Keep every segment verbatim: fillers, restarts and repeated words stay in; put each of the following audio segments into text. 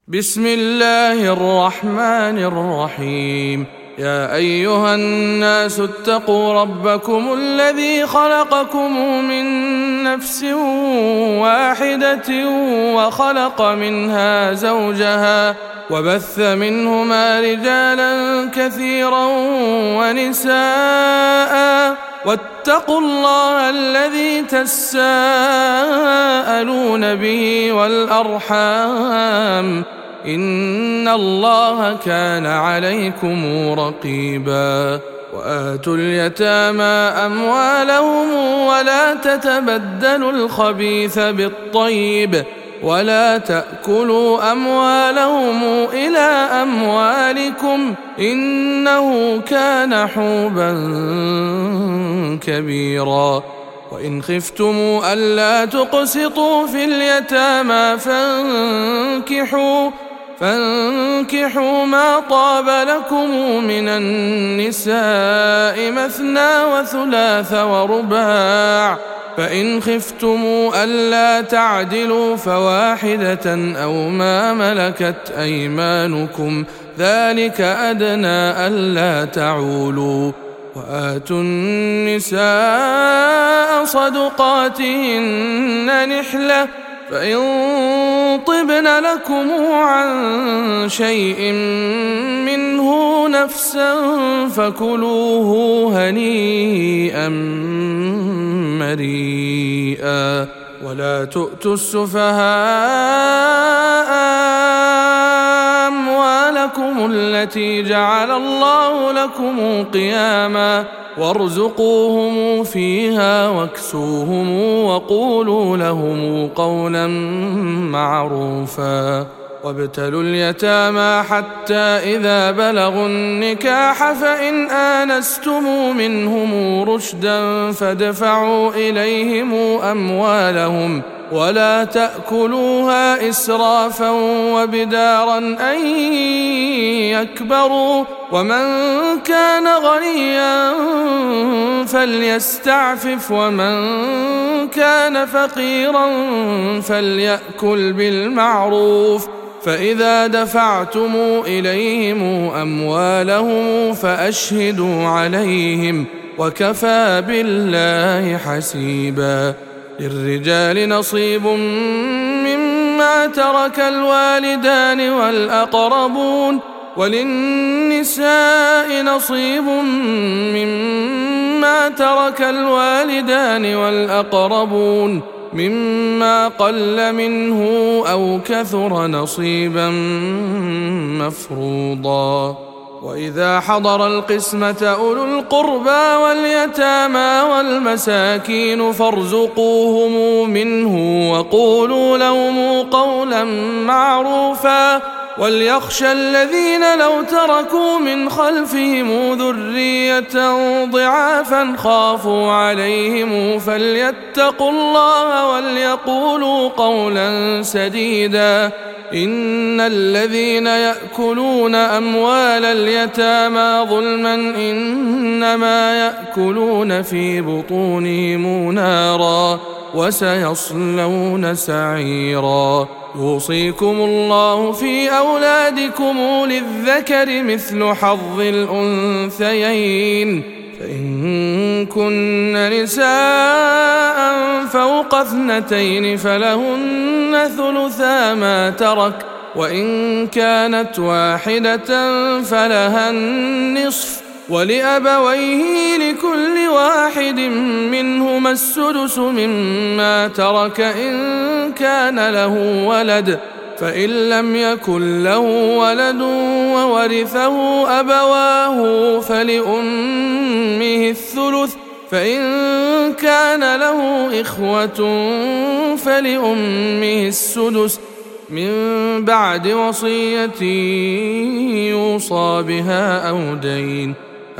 بسم الله الرحمن الرحيم. يا أيها الناس اتقوا ربكم الذي خلقكم من نفس واحدة وخلق منها زوجها وبث منهما رجالا كثيرا ونساء واتقوا الله الذي تساءلون به والأرحام إن الله كان عليكم رقيبا. وآتوا اليتامى أموالهم ولا تتبدلوا الخبيث بالطيب ولا تأكلوا أموالهم إلى أموالكم إنه كان حوبا كبيرا. وإن خفتم ألا تقسطوا في اليتامى فانكحوا فانكحوا ما طاب لكم من النساء مثنى وثلاث ورباع، فإن خفتم ألا تعدلوا فواحدة أو ما ملكت أيمانكم ذلك أدنى ألا تعولوا. وآتوا النساء صدقاتهن نحلة فإن طبن لكم عن شيء منه نفسا فكلوه هنيئا مريئا. ولا تؤتوا السفهاء أموالكم التي جعل الله لكم قياما وارزقوهم فيها واكسوهم وقولوا لهم قولا معروفا. وابتلوا اليتامى حتى إذا بلغوا النكاح فإن آنستم منهم رشدا فادفعوا إليهم أموالهم ولا تأكلوها إسرافا وبدارا أن يكبروا، ومن كان غنيا فليستعفف ومن كان فقيرا فليأكل بالمعروف. فإذا دفعتم إليهم أموالهم فأشهدوا عليهم وكفى بالله حسيبا. للرجال نصيب مما ترك الوالدان والأقربون وللنساء نصيب مما ترك الوالدان والأقربون مما قل منه أو كثر نصيبا مفروضا. وإذا حضر القسمة أولو القربى واليتامى والمساكين فارزقوهم منه وقولوا لهم قولا معروفا. وليخشى الذين لو تركوا من خلفهم ذرية ضعافا خافوا عليهم فليتقوا الله وليقولوا قولا سديدا. إن الذين يأكلون أموال اليتامى ظلما إنما يأكلون في بطونهم نارا وسيصلون سعيرا. يوصيكم الله في أولادكم للذكر مثل حظ الأنثيين، فإن كن نساء فوق اثنتين فلهن ثلثا ما ترك، وإن كانت واحدة فلها النصف، ولأبويه لكل واحد منهما السدس مما ترك إن كان له ولد، فإن لم يكن له ولد وورثه أبواه فلأمه الثلث، فإن كان له إخوة فلأمه السدس من بعد وصية يوصى بها أو دين.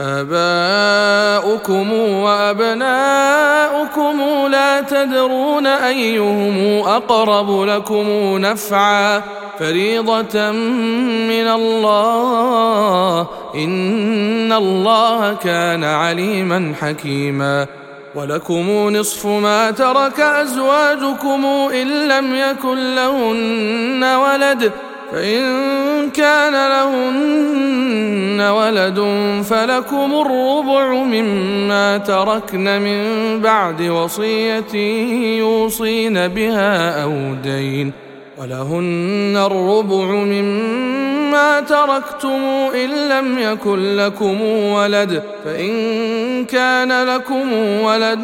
آباؤكم وأبناؤكم لا تدرون أيهم أقرب لكم نفعا فريضة من الله إن الله كان عليما حكيما. ولكم نصف ما ترك أزواجكم إن لم يكن لهن ولد، فإن كان لهن ولد فلكم الربع مما تركن من بعد وصية يوصين بها أو دين، ولهن الربع مما تركتم إن لم يكن لكم ولد، فإن كان لكم ولد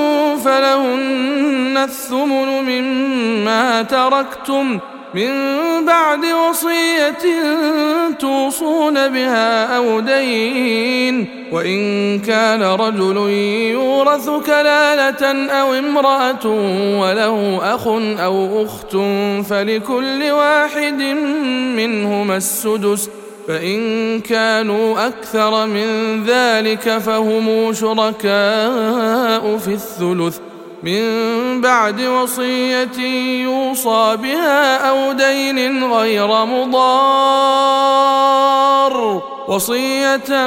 فلهن الثمن مما تركتم من بعد وصية توصون بها أو دين، وإن كان رجل يورث كلالة أو امرأة وله أخ أو أخت فلكل واحد منهما السدس، فإن كانوا أكثر من ذلك فهم شركاء في الثلث من بعد وصية يوصى بها أو دين غير مضار، وصية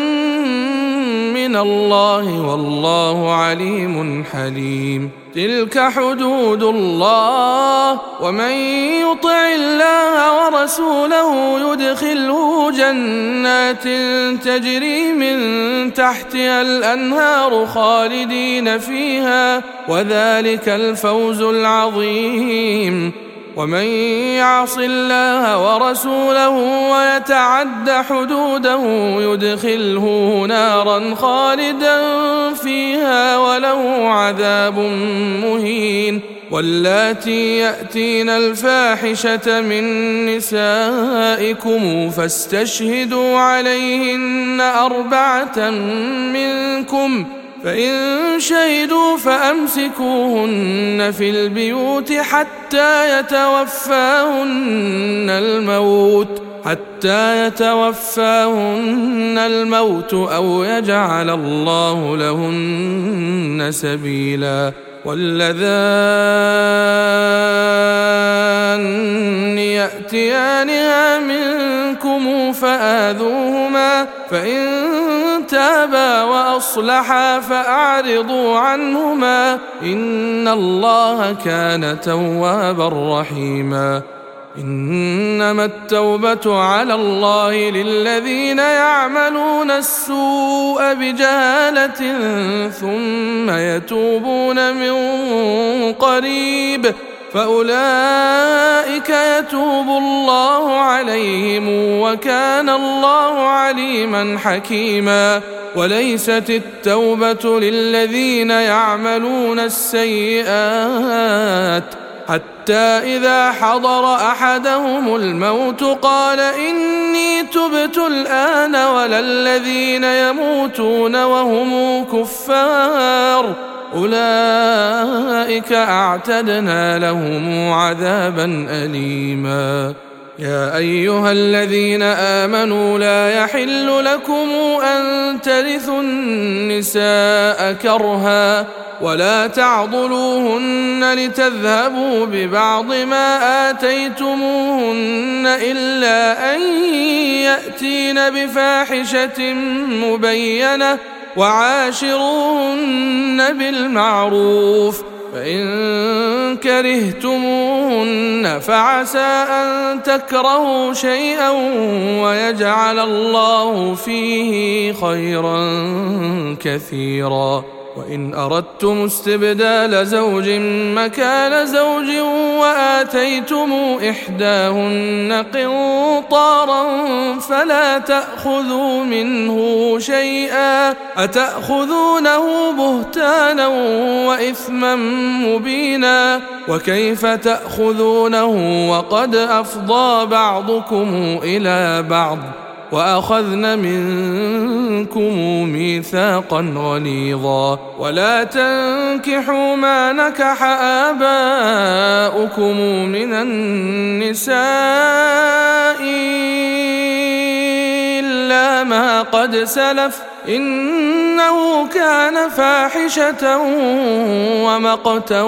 من الله والله عليم حليم. تلك حدود الله، ومن يطع الله ورسوله يدخله جنات تجري من تحتها الأنهار خالدين فيها، وذلك الفوز العظيم. ومن يعص الله ورسوله ويتعد حدوده يدخله نارا خالدا فيها وله عذاب مهين. واللاتي يأتين الفاحشة من نسائكم فاستشهدوا عليهن أربعة منكم، فإن شهدوا فأمسكوهن في البيوت حتى يتوفاهن الموت حتى يتوفاهن الموت أو يجعل الله لهن سبيلا. واللذان يأتيانها منكم فآذوهما، فإن تابا وأصلحا فأعرضوا عنهما، إن الله كان توابا رحيما. إنما التوبة على الله للذين يعملون السوء بجهالة ثم يتوبون من قريب فأولئك يتوب الله عليهم وكان الله عليما حكيما. وليست التوبة للذين يعملون السيئات حتى إذا حضر أحدهم الموت قال إني تبت الآن، ولا الذين يموتون وهم كفار أولئك أعتدنا لهم عذابا أليما. يا أيها الذين آمنوا لا يحل لكم أن ترثوا النساء كرها ولا تعضلوهن لتذهبوا ببعض ما آتيتموهن إلا أن يأتين بفاحشة مبينة وعاشروهن بالمعروف، فإن كرهتموهن فعسى أن تكرهوا شيئا ويجعل الله فيه خيرا كثيرا. وإن أردتم استبدال زوج مكان زوج وآتيتم إحداهن قنطارا فلا تأخذوا منه شيئا، أتأخذونه بهتانا وإثما مبينا، وكيف تأخذونه وقد أفضى بعضكم إلى بعض وأخذن منكم ميثاقا غليظا. ولا تنكحوا ما نكح آباؤكم من النساء إلا ما قد سلف إنه كان فاحشة ومقتا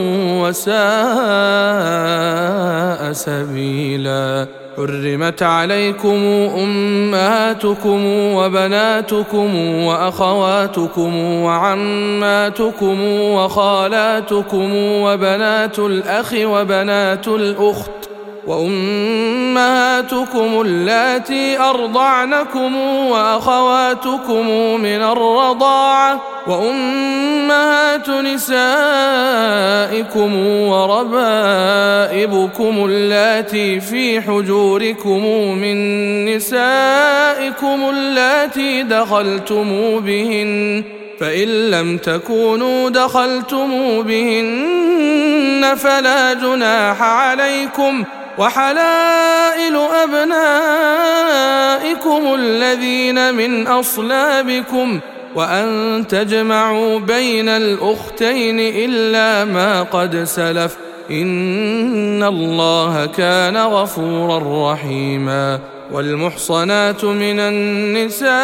وساء سبيلا. حرمت عليكم أمهاتكم وبناتكم وأخواتكم وعماتكم وخالاتكم وبنات الأخ وبنات الأخت وأمهاتكم اللاتي أرضعنكم وأخواتكم من الرضاعة وأمهات نسائكم وربائبكم اللاتي في حجوركم من نسائكم اللاتي دخلتم بهن فإن لم تكونوا دخلتم بهن فلا جناح عليكم وحلائل أبنائكم الذين من أصلابكم وأن تجمعوا بين الأختين إلا ما قد سلف إن الله كان غفورا رحيما. والمحصنات من النساء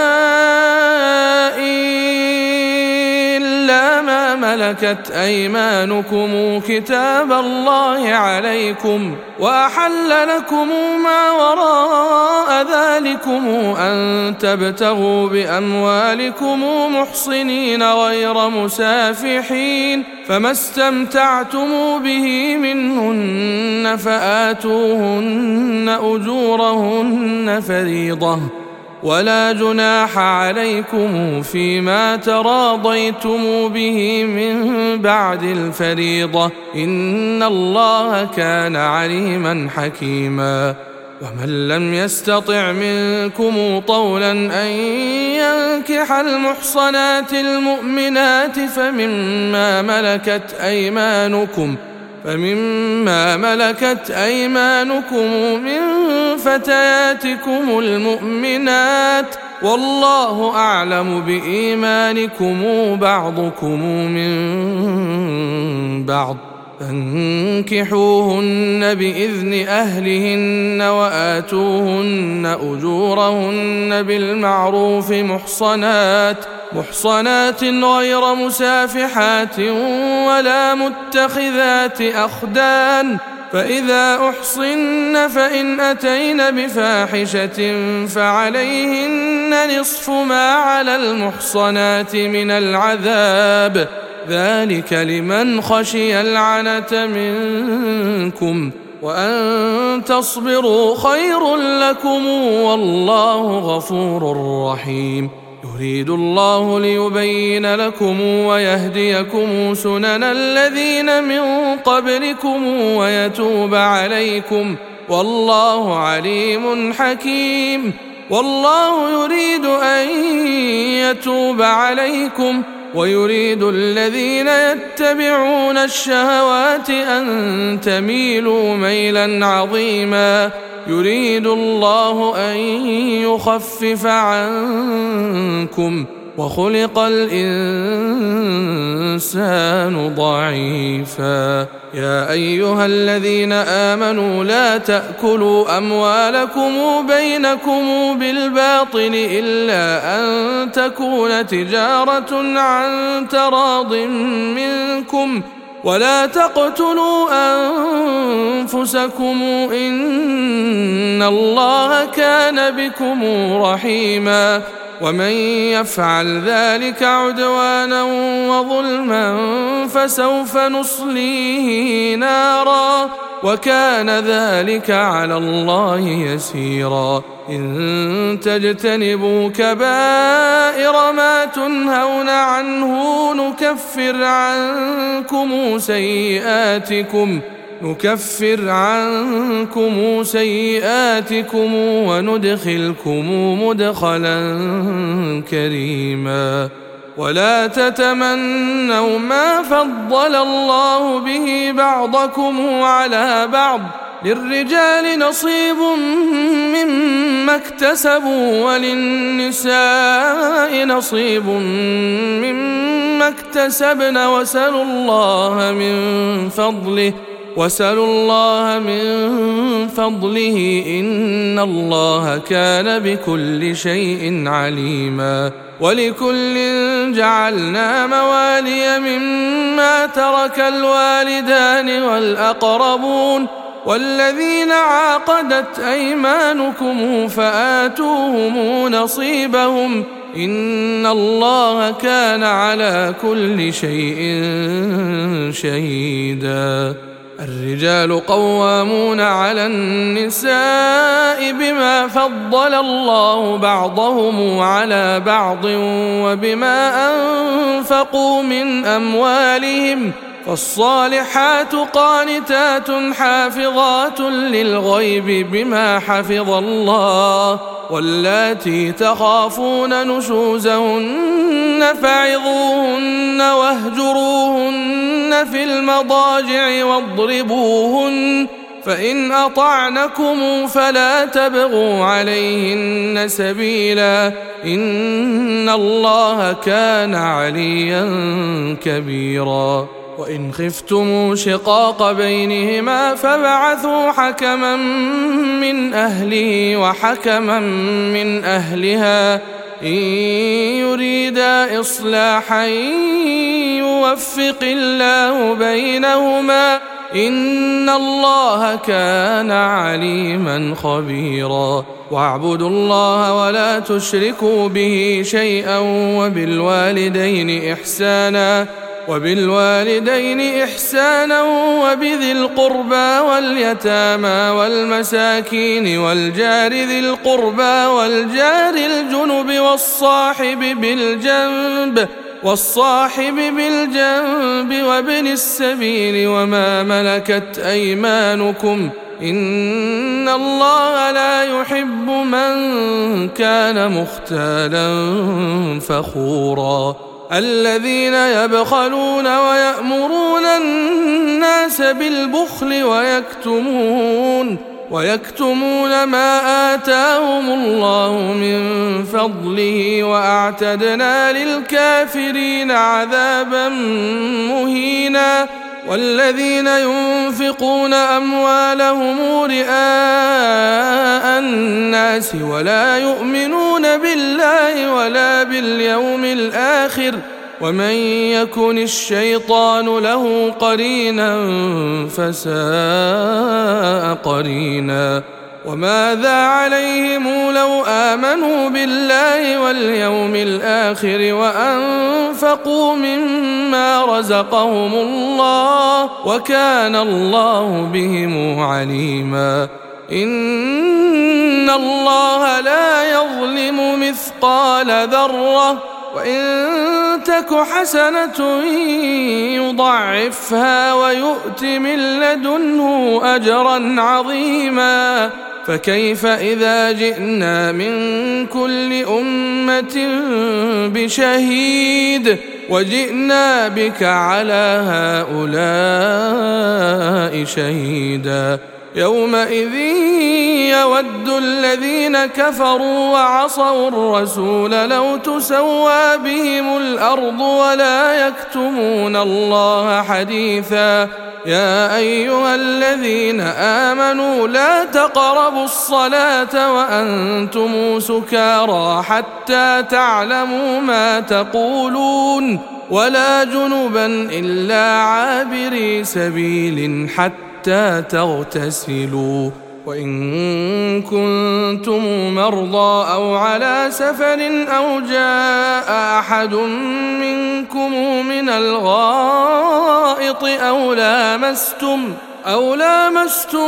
إلا ما ملكت أيمانكم كتاب الله عليكم وأحل لكم ما وراء ذلكم أن تبتغوا بأموالكم محصنين غير مسافحين فما استمتعتم به منهن فآتوهن أجورهن فريضة ولا جناح عليكم فيما تراضيتم به من بعد الفريضة إن الله كان عليما حكيما. ومن لم يستطع منكم طولا أن ينكح المحصنات المؤمنات فمما ملكت أيمانكم فمما ملكت أيمانكم من فتياتكم المؤمنات والله أعلم بإيمانكم بعضكم من بعض فانكحوهن بإذن أهلهن وآتوهن أجورهن بالمعروف محصنات محصنات غير مسافحات ولا متخذات أخدان فإذا أحصن فإن أتين بفاحشة فعليهن نصف ما على المحصنات من العذاب ذلك لمن خشي العنة منكم وأن تصبروا خير لكم والله غفور رحيم. يريد الله ليبين لكم ويهديكم سنن الذين من قبلكم ويتوب عليكم والله عليم حكيم. والله يريد أن يتوب عليكم ويريد الذين يتبعون الشهوات أن تميلوا ميلا عظيما. يريد الله أن يخفف عنكم وخلق الإنسان ضعيفا. يا أيها الذين آمنوا لا تأكلوا أموالكم بينكم بالباطل إلا أن تكون تجارة عن تراض منكم ولا تقتلوا أنفسكم إن الله كان بكم رحيما. ومن يفعل ذلك عدوانا وظلما فسوف نصليه نارا وكان ذلك على الله يسيرا. إن تجتنبوا كبائر ما تنهون عنه نكفر عنكم سيئاتكم نكفر عنكم سيئاتكم وندخلكم مدخلا كريما. ولا تتمنوا ما فضل الله به بعضكم على بعض للرجال نصيب مما اكتسبوا وللنساء نصيب مما اكتسبن واسألوا الله من فضله واسألوا الله من فضله إن الله كان بكل شيء عليما. ولكل جعلنا موالي مما ترك الوالدان والأقربون والذين عاقدت أيمانكم فآتوهم نصيبهم إن الله كان على كل شيء شهيدا. الرجال قوامون على النساء بما فضل الله بعضهم على بعض وبما أنفقوا من أموالهم، فالصالحات قانتات حافظات للغيب بما حفظ الله، واللاتي تخافون نشوزهن فعظوهن واهجروهن في المضاجع واضربوهن، فإن أطعنكم فلا تبغوا عليهن سبيلا، إن الله كان عليا كبيرا. وإن خفتم شقاق بينهما فابعثوا حكما من أهله وحكما من أهلها إن يريدا إصلاحا يوفق الله بينهما، إن الله كان عليما خبيرا. واعبدوا الله ولا تشركوا به شيئا وبالوالدين إحسانا وبالوالدين إحسانا وبذي القربى واليتامى والمساكين والجار ذي القربى والجار الجنب والصاحب بالجنب والصاحب بالجنب وابن السبيل وما ملكت أيمانكم، إن الله لا يحب من كان مختالا فخورا. الذين يبخلون ويأمرون الناس بالبخل ويكتمون ويكتمون ما آتاهم الله من فضله، وأعتدنا للكافرين عذابا مهينا. والذين ينفقون أموالهم رئاء الناس ولا يؤمنون بالله ولا باليوم الآخر، ومن يكن الشيطان له قرينا فساء قرينا. وماذا عليهم لو آمنوا بالله واليوم الآخر وأنفقوا مما رزقهم الله، وكان الله بهم عليما. إن الله لا يظلم مثقال ذرة، وإن تك حسنة يضعفها ويؤت من لدنه أجرا عظيما. فكيف إذا جئنا من كل أمة بشهيد وجئنا بك على هؤلاء شهيدا، يومئذ يود الذين كفروا وعصوا الرسول لو تسوى بهم الأرض ولا يكتمون الله حديثا. يا أيها الذين آمنوا لا تقربوا الصلاة وأنتم سكارى حتى تعلموا ما تقولون، ولا جنبا إلا عابري سبيل حتى تغتسلوا، وإن كنتم مرضى أو على سفر أو جاء أحد منكم من الغائط أو لامستم أو لامستم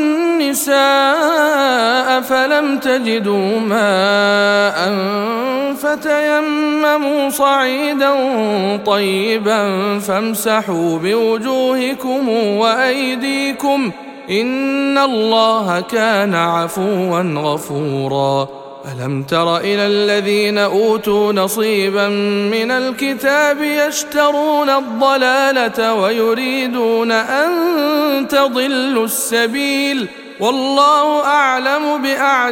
النساء فلم تجدوا ماء فتيمموا صعيدا طيبا فامسحوا بوجوهكم وأيديكم، إن الله كان عفوا غفورا. ألم تر إلى الذين أوتوا نصيبا من الكتاب يشترون الضلالة ويريدون أن تضلوا السبيل، والله أعلم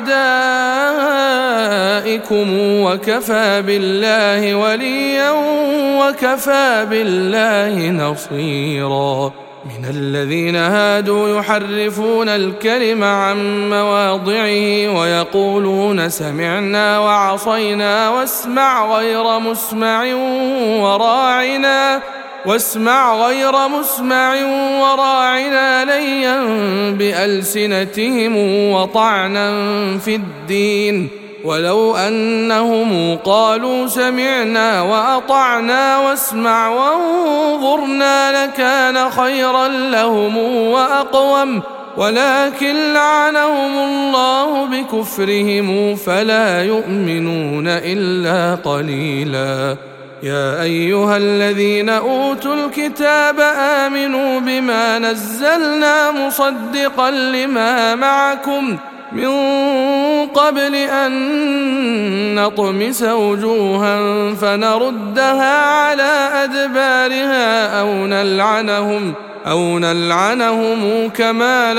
بأعدائكم وكفى بالله وليا وكفى بالله نصيرا. من الذين هادوا يحرفون الكلم عن مواضعه ويقولون سمعنا وعصينا واسمع غير مسمع وراعنا واسمع غير مسمع وراعنا ليا بألسنتهم وطعنا في الدين، ولو أنهم قالوا سمعنا وأطعنا واسمع وانظرنا لكان خيرا لهم وأقوم، ولكن لعنهم الله بكفرهم فلا يؤمنون إلا قليلا. يا أيها الذين أوتوا الكتاب آمنوا بما نزلنا مصدقا لما معكم من قبل أن نطمس وجوها فنردها على أدبارها أو نلعنهم أو نلعنهم كما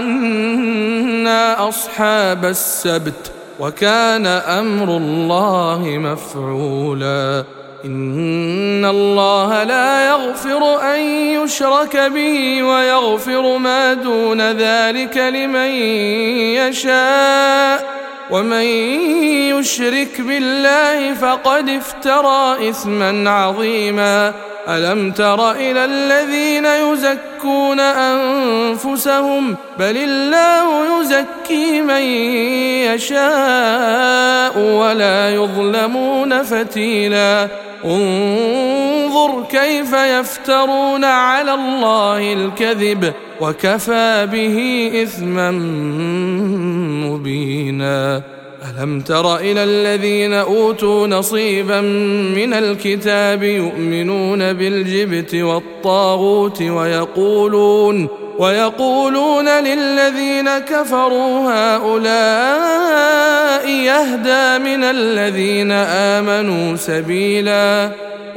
لعنا أصحاب السبت، وكان أمر الله مفعولا. إن الله لا يغفر أن يشرك به ويغفر ما دون ذلك لمن يشاء، ومن يشرك بالله فقد افترى إثما عظيما. ألم تر إلى الذين يزكون أنفسهم بل الله يزكي من يشاء ولا يظلمون فتيلا. انظر كيف يفترون على الله الكذب وكفى به إثما مبينا. ألم تر إلى الذين أوتوا نصيبا من الكتاب يؤمنون بالجبت والطاغوت ويقولون ويقولون للذين كفروا هؤلاء يهدى من الذين آمنوا سبيلا.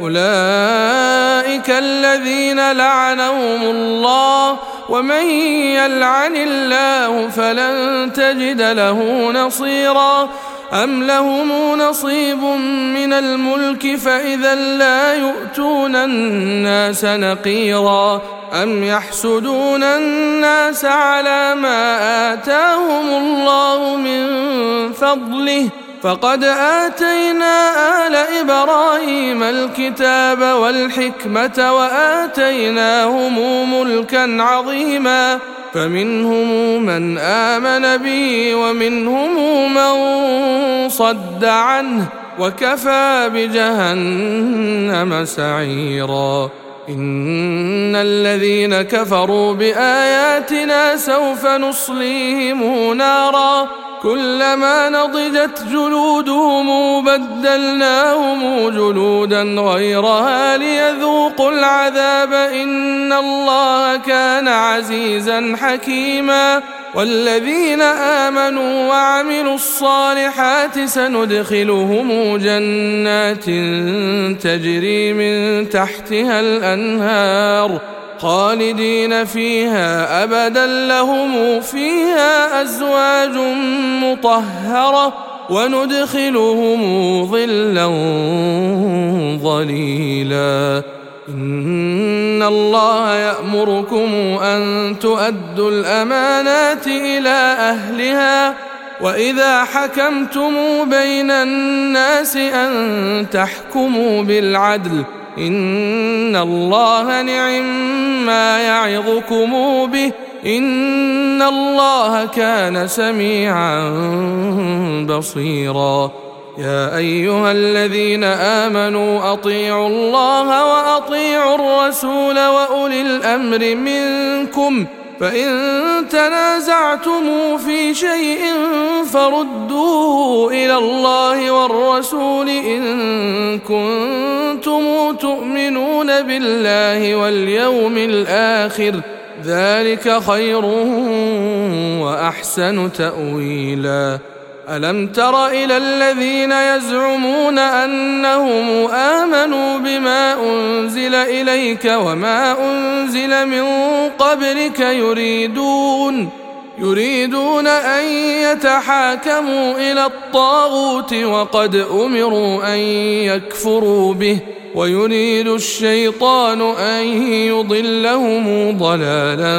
أولئك الذين لعنهم الله، ومن يلعن الله فلن تجد له نصيرا. أم لهم نصيب من الملك فإذا لا يؤتون الناس نقيرا. أم يحسدون الناس على ما آتاهم الله من فضله، فقد آتينا آل إبراهيم الكتاب والحكمة وآتيناهم ملكا عظيما، فمنهم من آمن به ومنهم من صد عنه، وكفى بجهنم سعيرا. إن الذين كفروا بآياتنا سوف نصليهم نارا كلما نضجت جلودهم بدلناهم جلودا غيرها ليذوقوا العذاب إن الله كان عزيزا حكيما. والذين آمنوا وعملوا الصالحات سندخلهم جنات تجري من تحتها الأنهار خالدين فيها أبدا لهم فيها أزواج مطهرة وندخلهم ظلا ظليلا. إن الله يأمركم أن تؤدوا الأمانات إلى أهلها وإذا حكمتم بين الناس أن تحكموا بالعدل إن الله نعم ما يعظكم به إن الله كان سميعا بصيرا. يا أيها الذين آمنوا أطيعوا الله وأطيعوا الرسول وأولي الأمر منكم فإن تنازعتم في شيء فردوه إلى الله والرسول إن كنتم تؤمنون بالله واليوم الآخر ذلك خير وأحسن تأويلا. ألم تر إلى الذين يزعمون أنهم آمنوا بما أنزل إليك وما أنزل من قبلك يريدون يريدون أن يتحاكموا إلى الطاغوت وقد أمروا أن يكفروا به ويريد الشيطان أن يضلهم ضلالا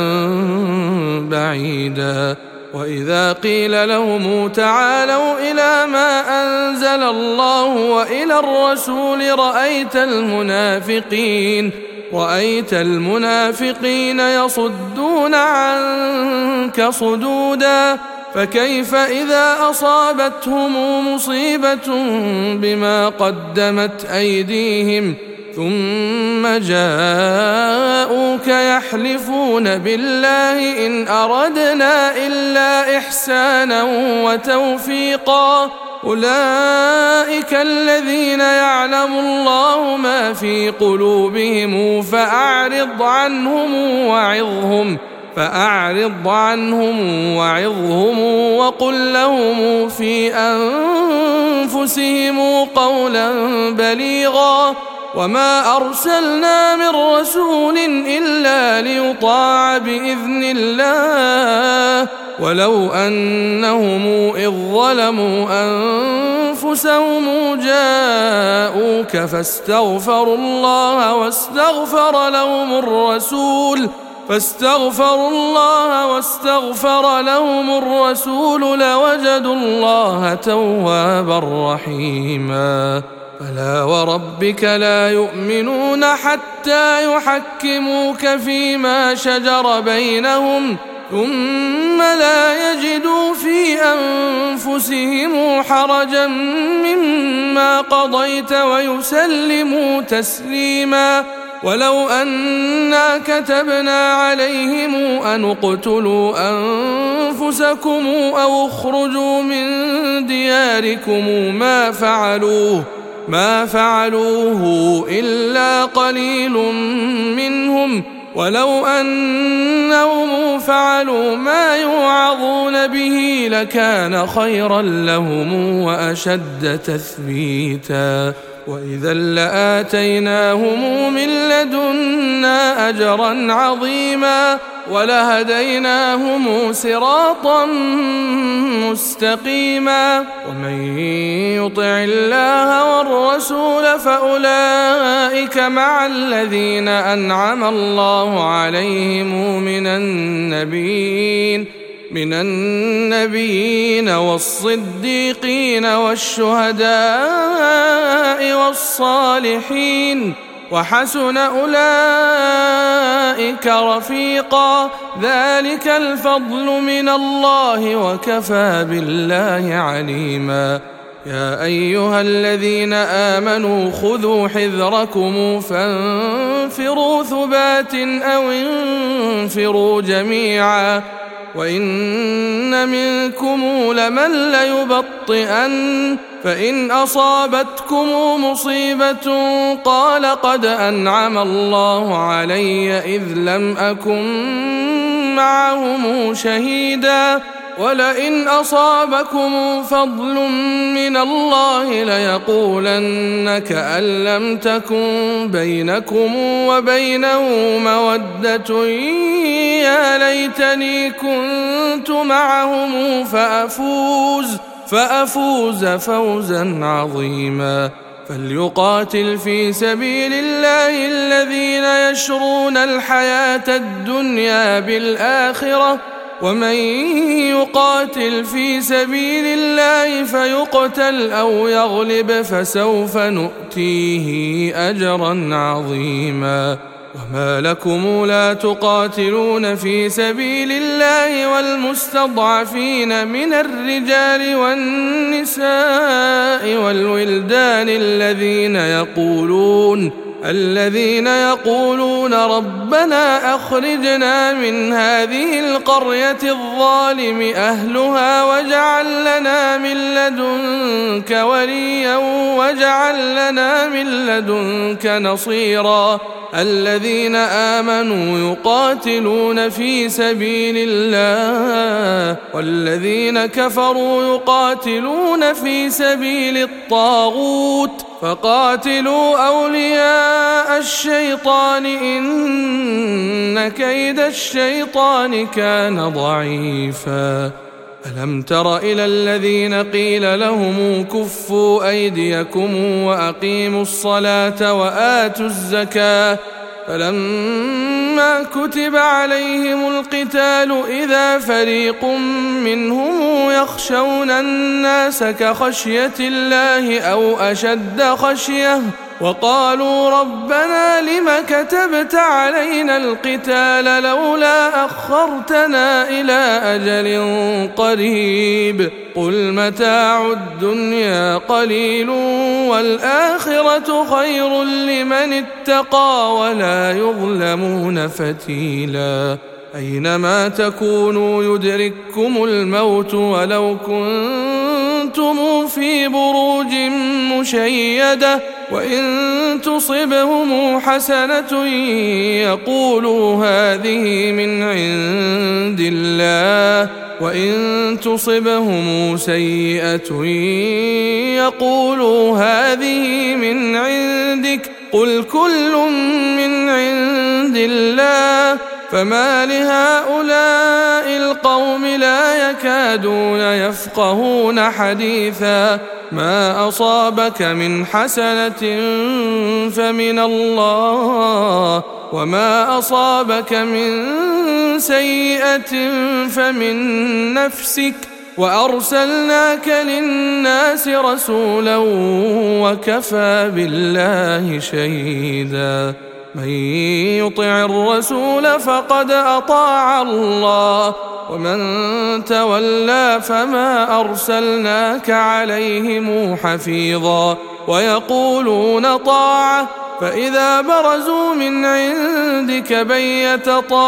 بعيدا. وإذا قيل لهم تعالوا إلى ما أنزل الله وإلى الرسول رأيت المنافقين رأيت المنافقين يصدون عنك صدودا فكيف إذا أصابتهم مصيبة بما قدمت أيديهم ثم جاءوك يحلفون بالله إن أردنا إلا إحسانا وتوفيقا أولئك الذين يعلم الله ما في قلوبهم فأعرض عنهم وعظهم فأعرض عنهم وعظهم وقل لهم في أنفسهم قولا بليغا وما أرسلنا من رسول إلا ليطاع بإذن الله ولو أنهم إذ ظلموا أنفسهم جاءوك فاستغفروا الله واستغفر لهم الرسول فاستغفروا الله واستغفر لهم الرسول لوجدوا الله توابا رحيما فلا وربك لا يؤمنون حتى يحكموك فيما شجر بينهم ثم لا يجدوا في أنفسهم حرجا مما قضيت ويسلموا تسليما ولو أنا كتبنا عليهم أن اقتلوا أنفسكم أو اخرجوا من دياركم ما فعلوه ما فعلوه إلا قليل منهم ولو أنهم فعلوا ما يوعظون به لكان خيرا لهم وأشد تثبيتا وإذا لآتيناهم من لدنا أجرا عظيما ولهديناهم صراطا مستقيما ومن يطع الله والرسول فأولئك مع الذين أنعم الله عليهم من النبيين من النبيين والصديقين والشهداء والصالحين وحسن أولئك رفيقا ذلك الفضل من الله وكفى بالله عليما يا أيها الذين آمنوا خذوا حذركم فانفروا ثبات أو انفروا جميعا وإن منكم لمن ليبطئن فإن أصابتكم مصيبة قال قد أنعم الله علي إذ لم أكن معهم شهيدا ولئن أصابكم فضل من الله ليقولن كأن لم تكن بينكم وبينه مودة يا ليتني كنت معهم فأفوز فأفوز فوزا عظيما فليقاتل في سبيل الله الذين يشرون الحياة الدنيا بالآخرة ومن يقاتل في سبيل الله فيقتل أو يغلب فسوف نؤتيه أجرا عظيما وما لكم لا تقاتلون في سبيل الله والمستضعفين من الرجال والنساء والولدان الذين يقولون الذين يقولون ربنا أخرجنا من هذه القرية الظالم أهلها واجعل لنا من لدنك وليا واجعل لنا من لدنك نصيرا الذين آمنوا يقاتلون في سبيل الله والذين كفروا يقاتلون في سبيل الطاغوت فقاتلوا أولياء الشيطان إن كيد الشيطان كان ضعيفا ألم تر إلى الذين قيل لهم كفوا أيديكم وأقيموا الصلاة وآتوا الزكاة فلما كتب عليهم القتال إذا فريق منهم يخشون الناس كخشية الله أو أشد خشية وقالوا ربنا لم كتبت علينا القتال لولا أخرتنا إلى أجل قريب قل متاع الدنيا قليل والآخرة خير لمن اتقى ولا يظلمون فتيلا أينما تكونوا يدرككم الموت ولو كنتم في بروج مشيدة وإن تصبهم حسنة يقولوا هذه من عند الله وإن تصبهم سيئة يقولوا هذه من عندك قل كل من عند الله فما لهؤلاء القوم لا يكادون يفقهون حديثا ما أصابك من حسنة فمن الله وما أصابك من سيئة فمن نفسك وأرسلناك للناس رسولا وكفى بالله شهيدا من يطع الرسول فقد أطاع الله ومن تولى فما أرسلناك عليهم حفيظا ويقولون طاعة فإذا برزوا من عندك بيت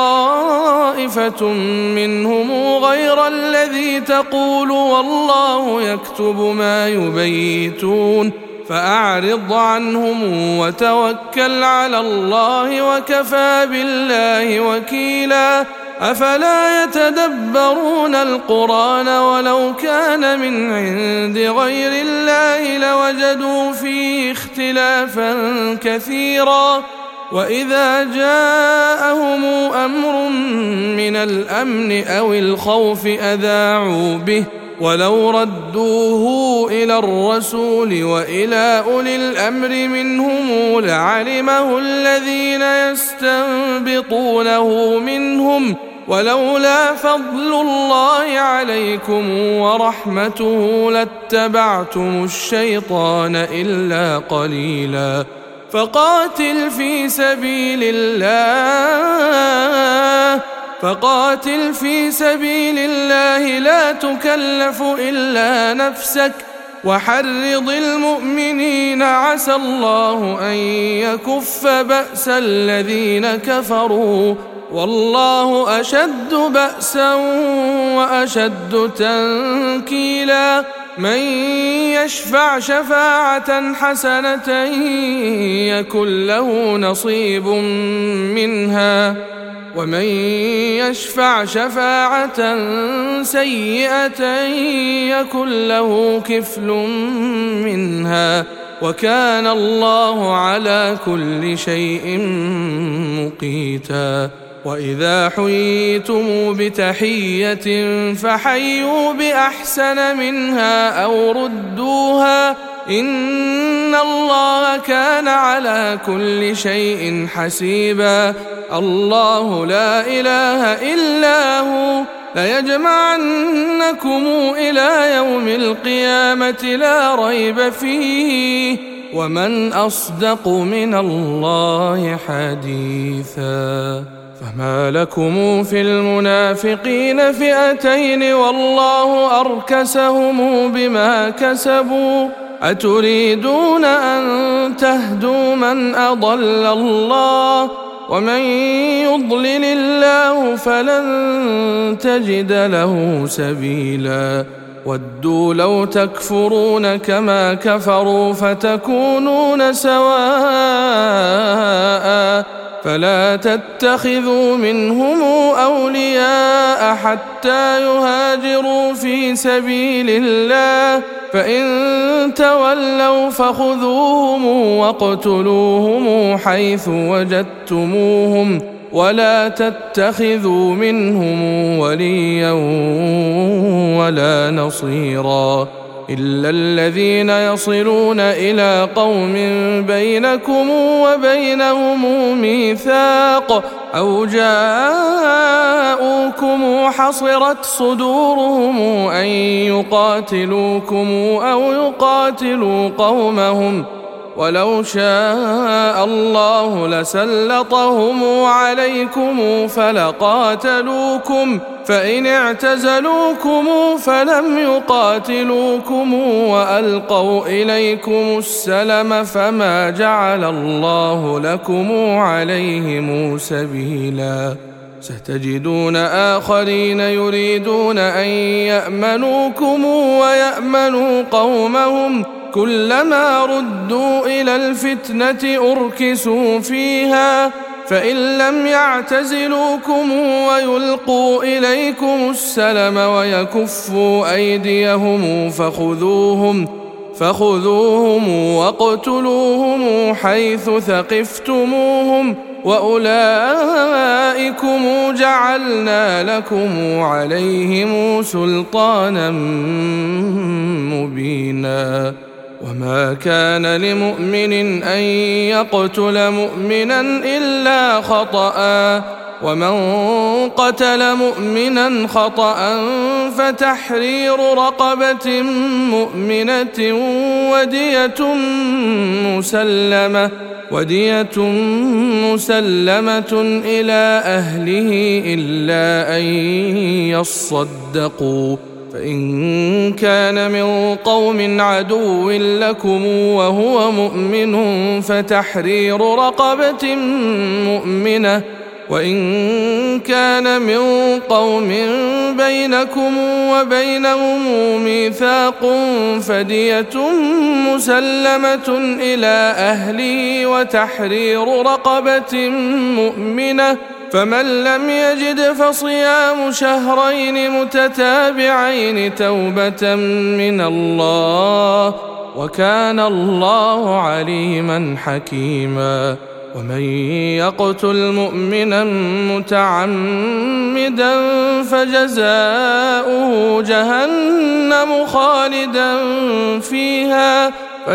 طائفة منهم غير الذي تقول والله يكتب ما يبيتون فأعرض عنهم وتوكل على الله وكفى بالله وكيلا أفلا يتدبرون القرآن ولو كان من عند غير الله لوجدوا فيه اختلافا كثيرا وإذا جاءهم أمر من الأمن أو الخوف أذاعوا به ولو ردوه إلى الرسول وإلى أولي الأمر منهم لعلمه الذين يستنبطونه منهم ولولا فضل الله عليكم ورحمته لاتبعتم الشيطان إلا قليلا فقاتل في سبيل الله فقاتل في سبيل الله لا تكلف إلا نفسك وحرض المؤمنين عسى الله أن يكف بأس الذين كفروا والله أشد بأسا وأشد تنكيلا من يشفع شفاعة حسنة يكن له نصيب منها ومن يشفع شفاعة سيئة يكن له كفل منها وكان الله على كل شيء مقيتا وإذا حييتم بتحية فحيوا بأحسن منها أو ردوها إن الله كان على كل شيء حسيبا الله لا إله إلا هو ليجمعنكم إلى يوم القيامة لا ريب فيه ومن أصدق من الله حديثا فما لكم في المنافقين فئتين والله أركسهم بما كسبوا أتريدون أن تهدوا من أضل الله ومن يضلل الله فلن تجد له سبيلا ودوا لو تكفرون كما كفروا فتكونون سواء فلا تتخذوا منهم أولياء حتى يهاجروا في سبيل الله فإن تولوا فخذوهم واقتلوهم حيث وجدتموهم ولا تتخذوا منهم وليا ولا نصيرا إلا الذين يصلون إلى قوم بينكم وبينهم ميثاق أو جاءوكم حصرت صدورهم أن يقاتلوكم أو يقاتلوا قومهم ولو شاء الله لسلطهم عليكم فلقاتلوكم فإن اعتزلوكم فلم يقاتلوكم وألقوا إليكم السلم فما جعل الله لكم عليهم سبيلا ستجدون آخرين يريدون أن يأمنوكم ويأمنوا قومهم كلما ردوا إلى الفتنة أركسوا فيها فإن لم يعتزلوكم ويلقوا إليكم السلم ويكفوا أيديهم فخذوهم فخذوهم واقتلوهم حيث ثقفتموهم وأولئكم جعلنا لكم عليهم سلطانا مبينا وما كان لمؤمن أن يقتل مؤمنا إلا خطأ ومن قتل مؤمنا خطأ فتحرير رقبة مؤمنة ودية مسلمة ودية مسلمة إلى أهله إلا أن يصدقوا فإن كان من قوم عدو لكم وهو مؤمن فتحرير رقبة مؤمنة وإن كان من قوم بينكم وبينهم ميثاق فدية مسلمة إلى أهله وتحرير رقبة مؤمنة فمن لم يجد فصيام شهرين متتابعين توبة من الله وكان الله عليما حكيما ومن يقتل مؤمنا متعمدا فجزاؤه جهنم خالدا فيها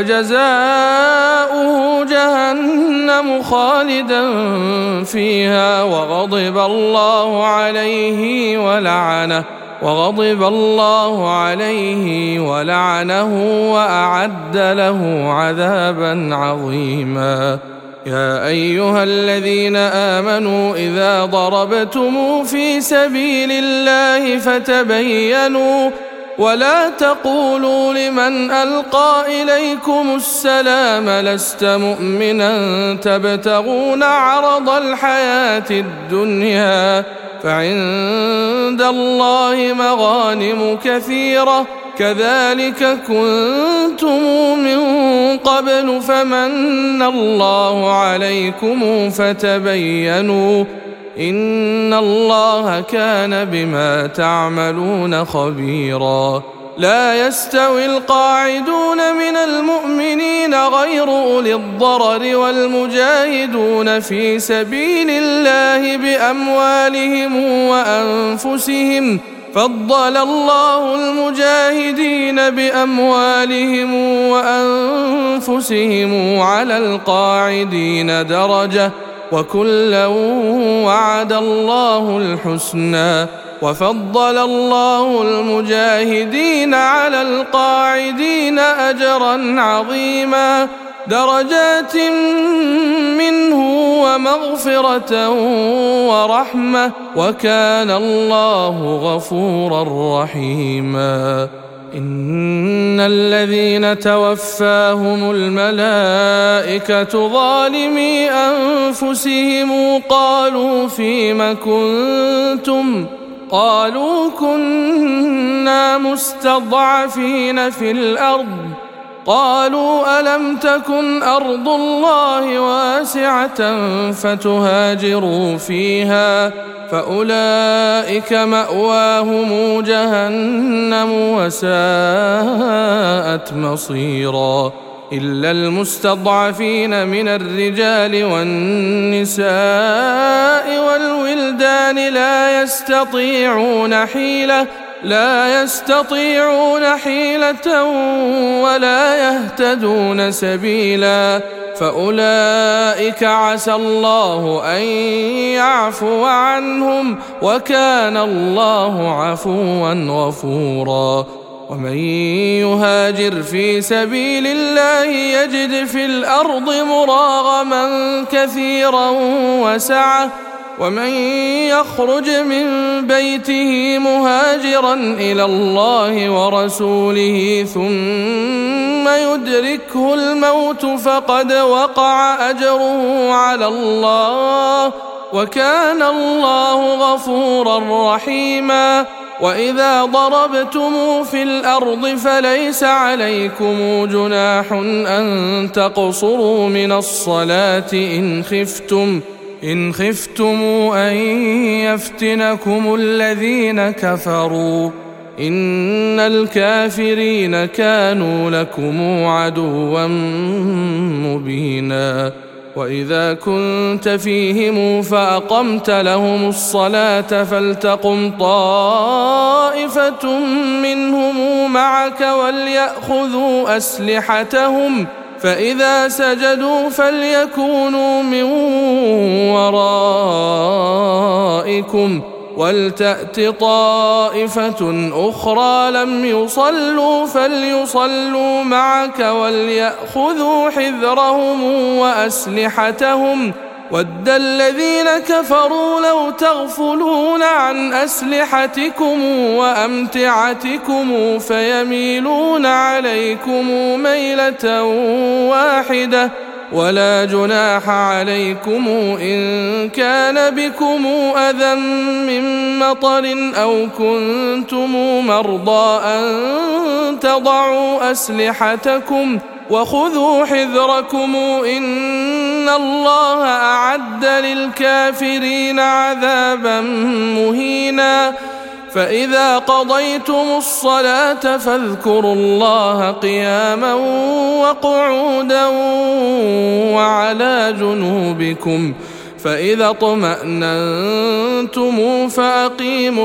فجزاؤه جهنم خالدا فيها وغضب الله عليه ولعنه وغضب الله عليه ولعنه وأعد له عذابا عظيما يا أيها الذين آمنوا إذا ضربتم في سبيل الله فتبينوا ولا تقولوا لمن ألقى إليكم السلام لست مؤمنا تبتغون عرض الحياة الدنيا فعند الله مغانم كثيرة كذلك كنتم من قبل فمن الله عليكم فتبينوا إن الله كان بما تعملون خبيرا لا يستوي القاعدون من المؤمنين غير أولي الضرر والمجاهدون في سبيل الله بأموالهم وأنفسهم فضل الله المجاهدين بأموالهم وأنفسهم على القاعدين درجة وكلا وعد الله الحسنى وفضل الله المجاهدين على القاعدين أجرا عظيما درجات منه ومغفرة ورحمة وكان الله غفورا رحيما إن الذين توفاهم الملائكة ظالمي أنفسهم قالوا فيم كنتم قالوا كنا مستضعفين في الأرض قالوا ألم تكن أرض الله واسعة فتهاجروا فيها فأولئك مأواهم جهنم وساءت مصيرا إلا المستضعفين من الرجال والنساء والولدان لا يستطيعون حيلة لا يستطيعون حيلة ولا يهتدون سبيلا فأولئك عسى الله أن يعفو عنهم وكان الله عفوا غفورا ومن يهاجر في سبيل الله يجد في الأرض مراغما كثيرا وسعة ومن يخرج من بيته مهاجرا إلى الله ورسوله ثم يدركه الموت فقد وقع أجره على الله وكان الله غفورا رحيما. وإذا ضربتم في الأرض فليس عليكم جناح أن تقصروا من الصلاة إن خفتم إن خفتم أن يفتنكم الذين كفروا إن الكافرين كانوا لكم عدوا مبينا. وإذا كنت فيهم فأقمت لهم الصلاة فلتقم طائفة منهم معك وليأخذوا أسلحتهم فإذا سجدوا فليكونوا من ورائكم ولتأت طائفة أخرى لم يصلوا فليصلوا معك وليأخذوا حذرهم وأسلحتهم ود الذين كفروا لو تغفلون عن أسلحتكم وأمتعتكم فيميلون عليكم ميلة واحدة ولا جناح عليكم إن كان بكم أذى من مطر أو كنتم مرضى أن تضعوا أسلحتكم وخذوا حذركم إن الله أعد للكافرين عذابا مهينا. فإذا قضيتم الصلاة فاذكروا الله قياما وقعودا وعلى جنوبكم فإذا اطمأننتم فأقيموا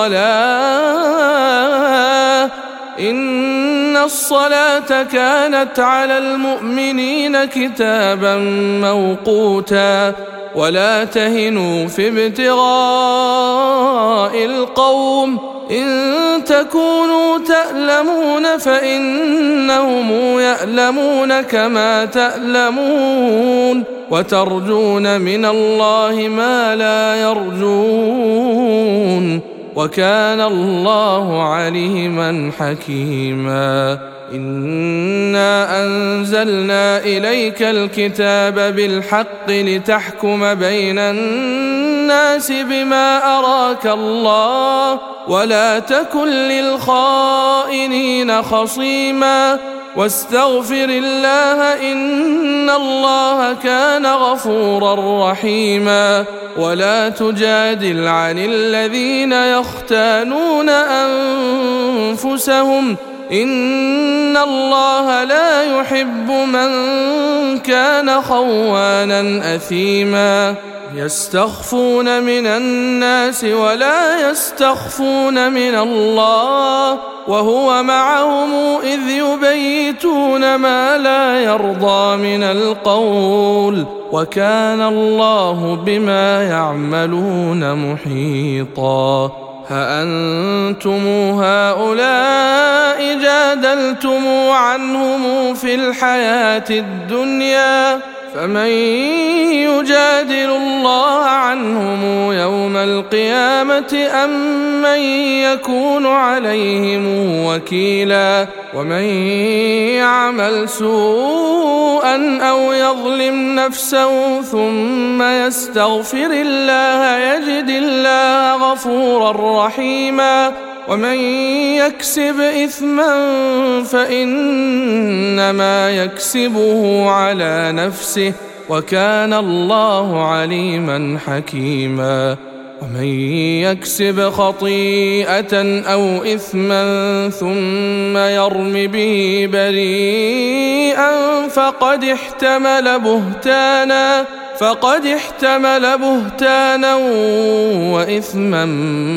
الصلاة إن الصلاة كانت على المؤمنين كتابا موقوتا. ولا تهنوا في ابتغاء القوم إن تكونوا تألمون فإنهم يألمون كما تألمون وترجون من الله ما لا يرجون وكان الله عليما حكيما. إنا أنزلنا إليك الكتاب بالحق لتحكم بين الناس بما أراك الله ولا تكن للخائنين خصيما واستغفر الله إن الله كان غفورا رحيما. ولا تجادل عن الذين يختانون أنفسهم إن الله لا يحب من كان خوانا أثيما. يستخفون من الناس ولا يستخفون من الله وهو معهم إذ يبيتون ما لا يرضى من القول وكان الله بما يعملون محيطا. ها أنتم هؤلاء جادلتم عنهم في الحياة الدنيا فمن يجادل الله عنهم يوم القيامة أم من يكون عليهم وكيلا. ومن يعمل سوءا أو يظلم نفسه ثم يستغفر الله يجد الله غفورا رحيما. ومن يكسب إثما فإنما يكسبه على نفسه وكان الله عليما حكيما. ومن يكسب خطيئة أو إثما ثم يرم به بريئا فقد احتمل بهتانا فقد احتمل بهتانا وإثما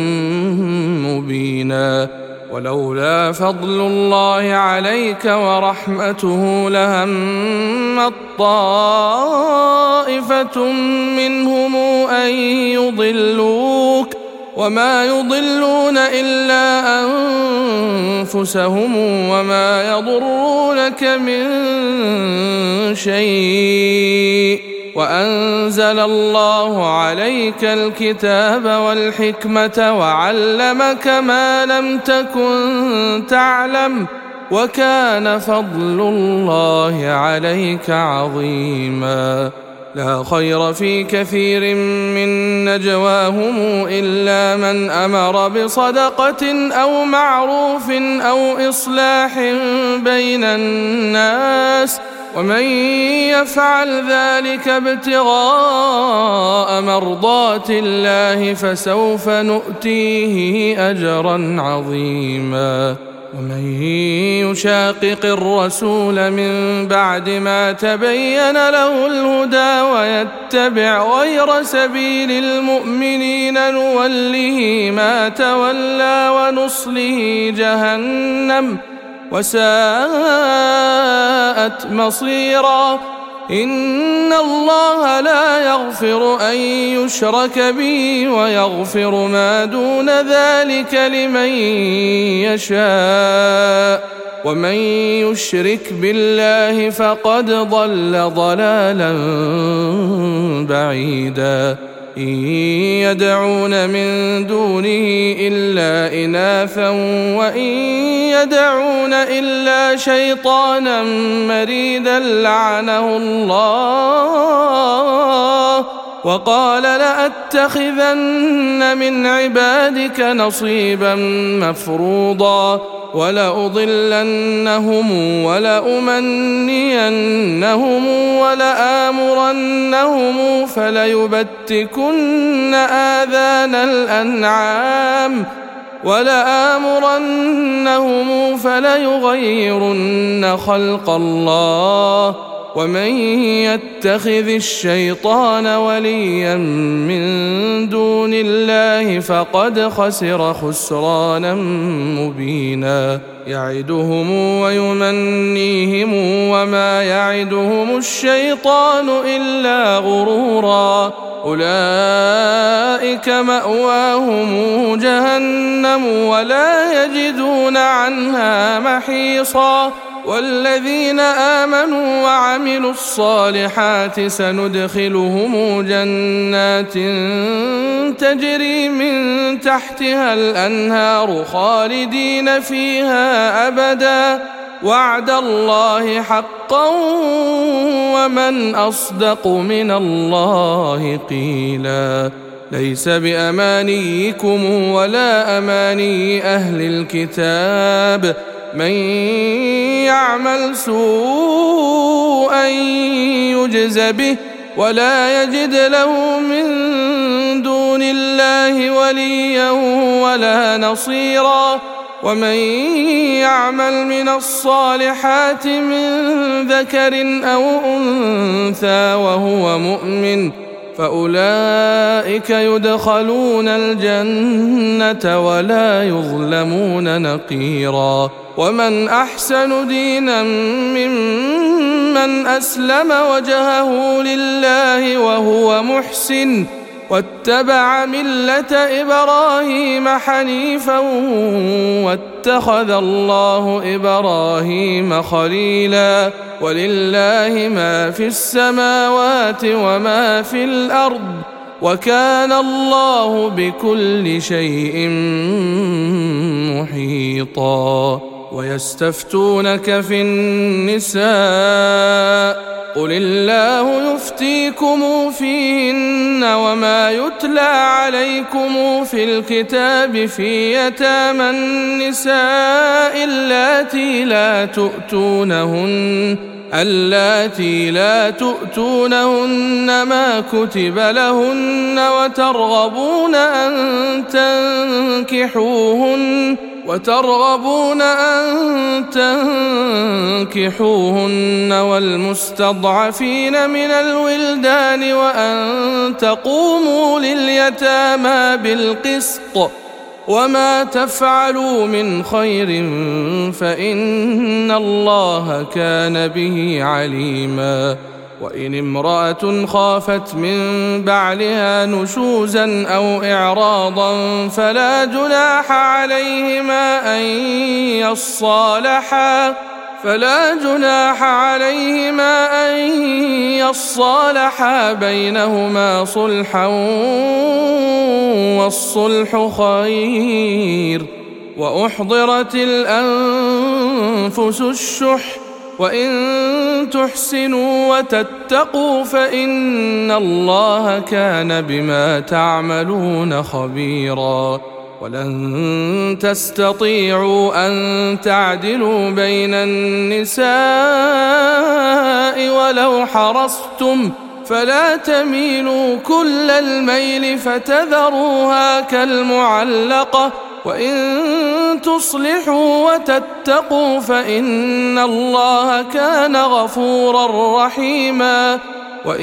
مبينا. ولولا فضل الله عليك ورحمته لهمت طائفة منهم أن يضلوك وما يضلون إلا أنفسهم وما يضرونك من شيء وأنزل الله عليك الكتاب والحكمة وعلمك ما لم تكن تعلم وكان فضل الله عليك عظيما لا خير في كثير من نجواهم إلا من أمر بصدقة أو معروف أو إصلاح بين الناس ومن يفعل ذلك ابتغاء مرضات الله فسوف نؤتيه أجرا عظيما ومن يشاقق الرسول من بعد ما تبين له الهدى ويتبع غير سبيل المؤمنين نوله ما تولى ونصله جهنم وساءت مصيرا إن الله لا يغفر أن يشرك به ويغفر ما دون ذلك لمن يشاء ومن يشرك بالله فقد ضل ضلالا بعيدا إن يدعون من دونه إلا إناثا وإن يدعون إلا شيطانا مريدا لعنه الله وقال لأتخذن من عبادك نصيبا مفروضا ولأضلنهم ولأمنينهم ولآمرنهم فليبتكن آذان الأنعام ولآمرنهم فليغيرن خلق الله ومن يتخذ الشيطان وليا من دون الله فقد خسر خسرانا مبينا يعدهم ويمنيهم وما يعدهم الشيطان إلا غرورا أولئك مأواهم جهنم ولا يجدون عنها محيصا والذين آمنوا وعملوا الصالحات سندخلهم جنات تجري من تحتها الأنهار خالدين فيها أبدا وعد الله حقا ومن أصدق من الله قيلا ليس بأمانيكم ولا أماني أهل الكتاب من يعمل سوءا يجز به ولا يجد له من دون الله وليا ولا نصيرا ومن يعمل من الصالحات من ذكر أو أنثى وهو مؤمن فأولئك يدخلون الجنة ولا يظلمون نقيرا ومن أحسن دينا ممن أسلم وجهه لله وهو محسن واتبع ملة إبراهيم حنيفا واتخذ الله إبراهيم خليلا ولله ما في السماوات وما في الأرض وكان الله بكل شيء محيطا ويستفتونك في النساء قل الله يفتيكم فيهن وما يتلى عليكم في الكتاب في يتامى النساء اللاتي لا تؤتونهن اللاتي لا تؤتونهن ما كتب لهن وترغبون أن تنكحوهن وترغبون أن تنكحوهن والمستضعفين من الولدان وأن تقوموا لليتامى بالقسط وما تفعلوا من خير فإن الله كان به عليما وإن امرأة خافت من بعلها نشوزا أو إعراضا فلا جناح عليهما أن يصالحا فلا جناح عليهما أن يصالحا بينهما صلحا والصلح خير. وأحضرت الأنفس الشح وإن تحسنوا وتتقوا فإن الله كان بما تعملون خبيرا. ولن تستطيعوا أن تعدلوا بين النساء ولو حرصتم فلا تميلوا كل الميل فتذروها كالمعلقة وإن تصلحوا وتتقوا فإن الله كان غفورا رحيما. وإن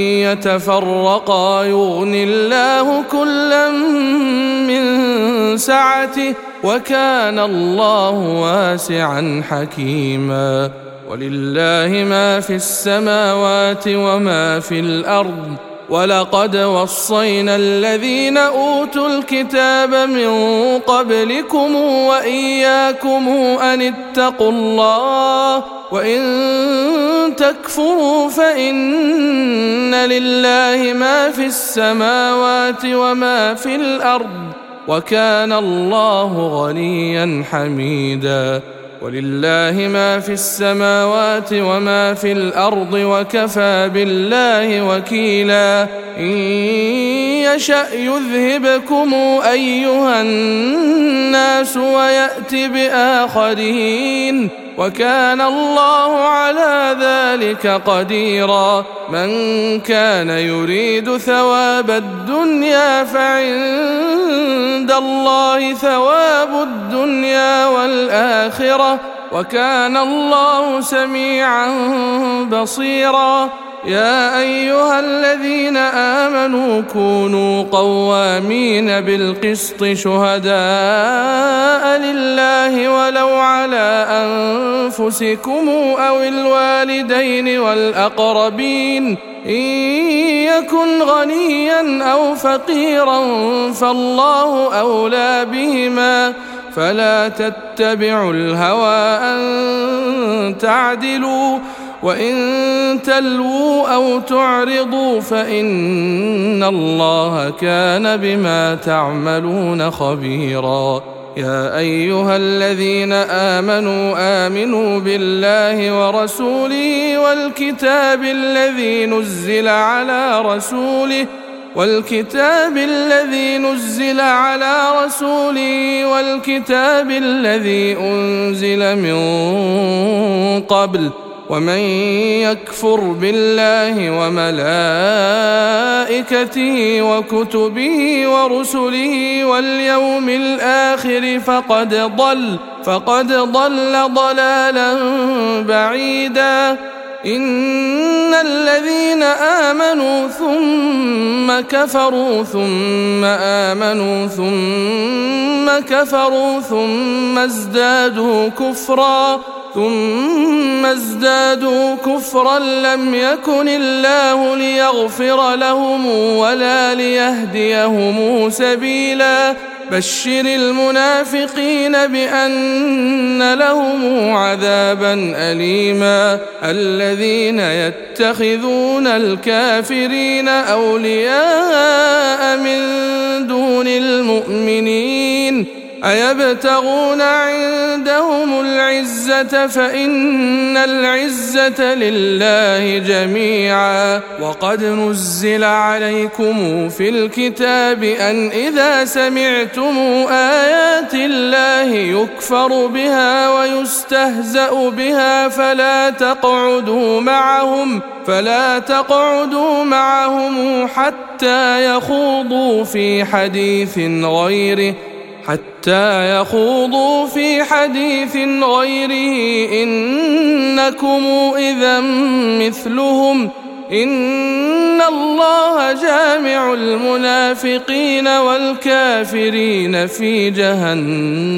يتفرقا يغن الله كلا من سعته وكان الله واسعا حكيما. ولله ما في السماوات وما في الأرض ولقد وصينا الذين أوتوا الكتاب من قبلكم وإياكم أن اتقوا الله وإن تكفروا فإن لله ما في السماوات وما في الأرض وكان الله غنيا حميدا. ولله ما في السماوات وما في الأرض وكفى بالله وكيلا. إن يشأ يذهبكم أيها الناس ويأت بآخرين وكان الله على ذلك قديرا. من كان يريد ثواب الدنيا فعند الله ثواب الدنيا والآخرة وكان الله سميعا بصيرا. يا أيها الذين آمنوا كونوا قوامين بالقسط شهداء لله ولو على أنفسكم أو الوالدين والأقربين إن يكن غنيا أو فقيرا فالله أولى بهما فلا تتبعوا الهوى أن تعدلوا وإن تلووا أو تعرضوا فإن الله كان بما تعملون خبيرا. يا أيها الذين آمنوا آمنوا بالله ورسوله والكتاب الذي نزل على رسوله والكتاب الذي نزل على رسوله والكتاب الذي أنزل من قبل ومن يكفر بالله وملائكته وكتبه ورسله واليوم الآخر فقد ضل فقد ضل ضلالا بعيدا. إن الذين آمنوا ثم كفروا ثم آمنوا ثم كفروا ثم ازدادوا كفرا ثم ازدادوا كفرا لم يكن الله ليغفر لهم ولا ليهديهم سبيلا. بشر المنافقين بأن لهم عذابا أليما. الذين يتخذون الكافرين أولياء من دون المؤمنين أيبتغون عندهم العزة فإن العزة لله جميعا. وقد نزل عليكم في الكتاب أن إذا سمعتم آيات الله يكفر بها ويستهزأ بها فلا تقعدوا معهم فلا تقعدوا معهم حتى يخوضوا في حديث غيره حتى يخوضوا في حديث غيره إنكم إذا مثلهم إن الله جامع المنافقين والكافرين في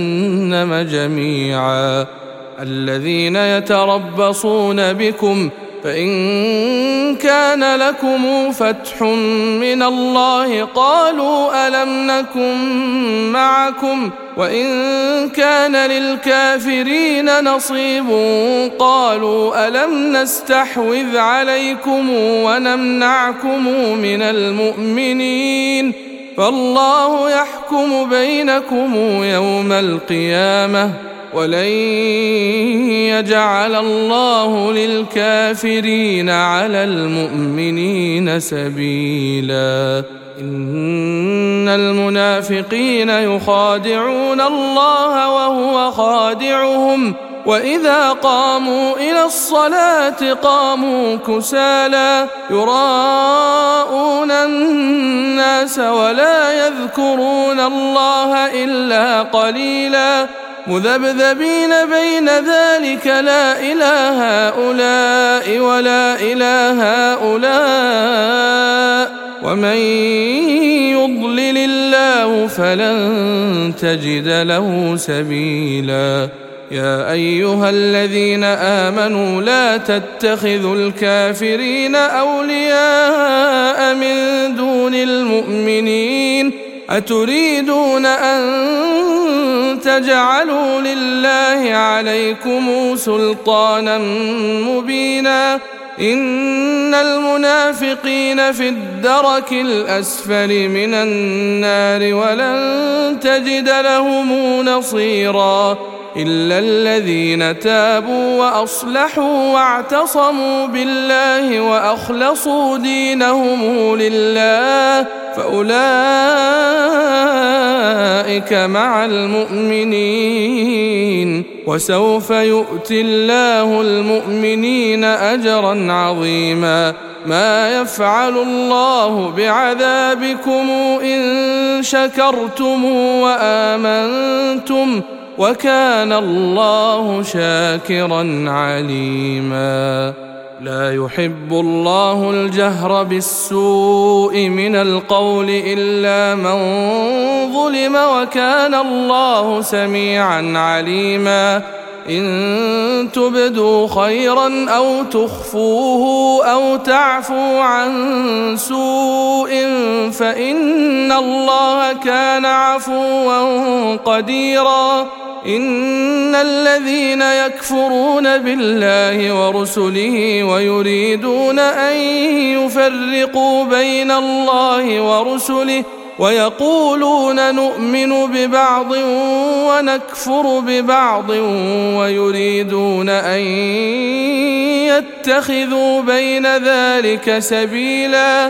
جهنم جميعا. الذين يتربصون بكم فإن كان لكم فتح من الله قالوا ألم نكن معكم وإن كان للكافرين نصيب قالوا ألم نستحوذ عليكم ونمنعكم من المؤمنين فالله يحكم بينكم يوم القيامة ولن يجعل الله للكافرين على المؤمنين سبيلا إن المنافقين يخادعون الله وهو خادعهم وإذا قاموا إلى الصلاة قاموا كسالى يراءون الناس ولا يذكرون الله إلا قليلا مذبذبين بين ذلك لا إله هؤلاء ولا إله هؤلاء ومن يضلل الله فلن تجد له سبيلا يا أيها الذين آمنوا لا تتخذوا الكافرين أولياء من دون المؤمنين أتريدون أن تجعلوا لله عليكم سلطانا مبينا إن المنافقين في الدرك الأسفل من النار ولن تجد لهم نصيرا إلا الذين تابوا وأصلحوا واعتصموا بالله وأخلصوا دينهم لله فأولئك مع المؤمنين وسوف يؤتي الله المؤمنين أجرا عظيما ما يفعل الله بعذابكم إن شكرتم وآمنتم وكان الله شاكرا عليما لا يحب الله الجهر بالسوء من القول إلا من ظلم وكان الله سميعا عليما إن تبدوا خيرا أو تخفوه أو تعفوا عن سوء فإن الله كان عفوا قديرا إن الذين يكفرون بالله ورسله ويريدون أن يفرقوا بين الله ورسله ويقولون نؤمن ببعض ونكفر ببعض ويريدون أن يتخذوا بين ذلك سبيلا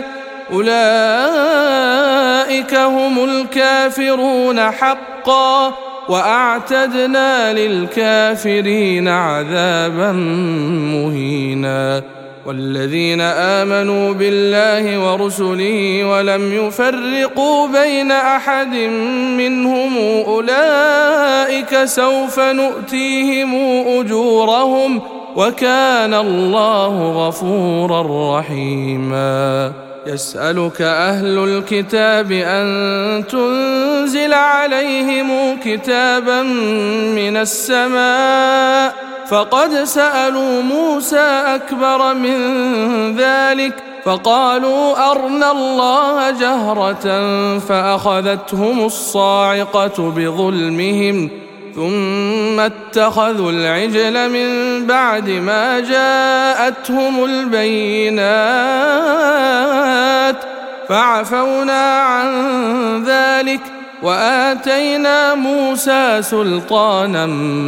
أولئك هم الكافرون حقا وأعتدنا للكافرين عذابا مهينا والذين آمنوا بالله ورسله ولم يفرقوا بين أحد منهم أولئك سوف نؤتيهم أجورهم وكان الله غفورا رحيما يسألك أهل الكتاب أن تنزل عليهم كتابا من السماء فقد سألوا موسى أكبر من ذلك فقالوا أرنا الله جهرة فأخذتهم الصاعقة بظلمهم ثم اتخذوا العجل من بعد ما جاءتهم البينات فعفونا عن ذلك وآتينا موسى سلطانا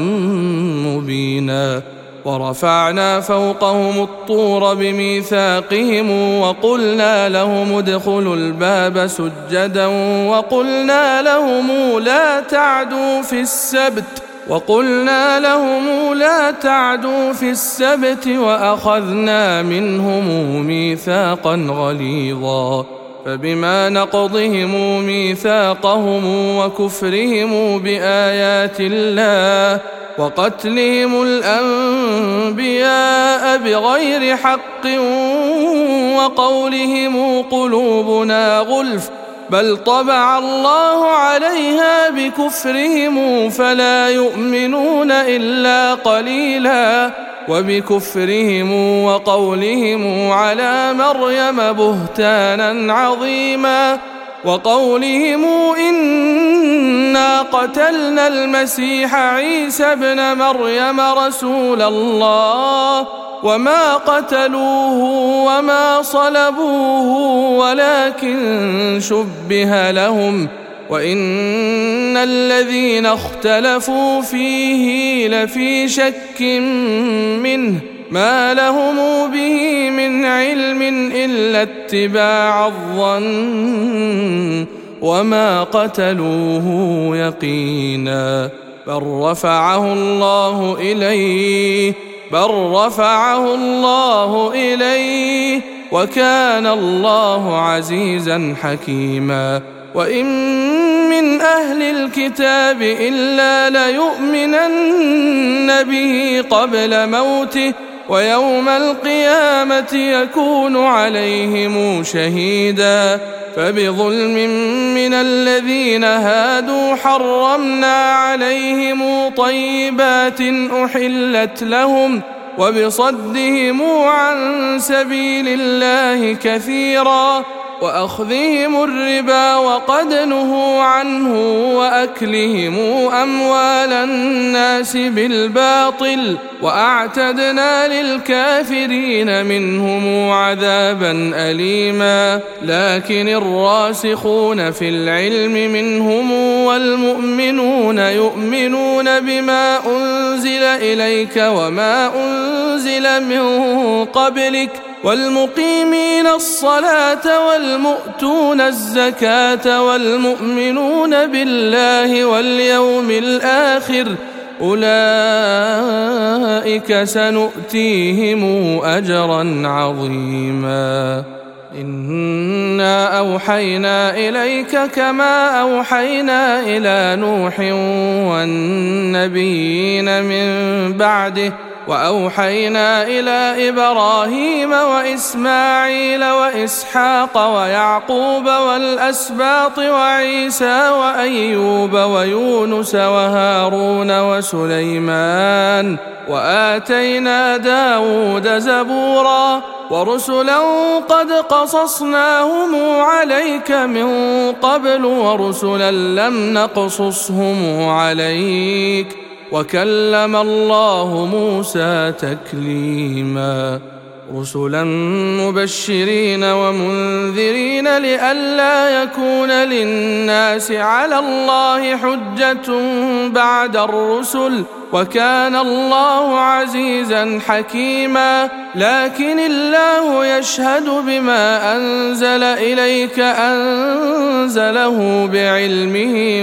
مبينا ورفعنا فوقهم الطور بميثاقهم وقلنا لهم ادخلوا الباب سجدا وقلنا لهم لا تعدوا في السبت وقلنا لهم لا تعدوا في السبت وأخذنا منهم ميثاقا غليظا فبما نقضهم ميثاقهم وكفرهم بآيات الله وقتلهم الأنبياء بغير حق وقولهم قلوبنا غلف بل طبع الله عليها بكفرهم فلا يؤمنون إلا قليلا وبكفرهم وقولهم على مريم بهتانا عظيما وقولهم إنا قتلنا المسيح عيسى ابن مريم رسول الله وما قتلوه وما صلبوه ولكن شبه لهم وإن الذين اختلفوا فيه لفي شك منه ما لهم به من علم إلا اتباع الظن وما قتلوه يقينا بل رفعه الله إليه بل رفعه الله إليه وكان الله عزيزا حكيما وإن من أهل الكتاب إلا ليؤمنن به قبل موته ويوم القيامة يكون عليهم شهيدا فبظلم من الذين هادوا حرمنا عليهم طيبات أحلت لهم وبصدهم عن سبيل الله كثيرا وأخذهم الربا وقد نهوا عنه وأكلهم أموال الناس بالباطل وأعتدنا للكافرين منهم عذابا أليما لكن الراسخون في العلم منهم والمؤمنون يؤمنون بما أنزل إليك وما أنزل من قبلك والمقيمين الصلاة والمؤتون الزكاة والمؤمنون بالله واليوم الآخر أولئك سنؤتيهم أجرا عظيما إنا أوحينا إليك كما أوحينا إلى نوح والنبيين من بعده وأوحينا إلى إبراهيم وإسماعيل وإسحاق ويعقوب والأسباط وعيسى وأيوب ويونس وهارون وسليمان وآتينا داود زبورا ورسلا قد قصصناهم عليك من قبل ورسلا لم نقصصهم عليك وكلم الله موسى تكليما رسلا مبشرين ومنذرين لئلا يكون للناس على الله حجة بعد الرسل وكان الله عزيزا حكيما لكن الله يشهد بما أنزل إليك أنزله بعلمه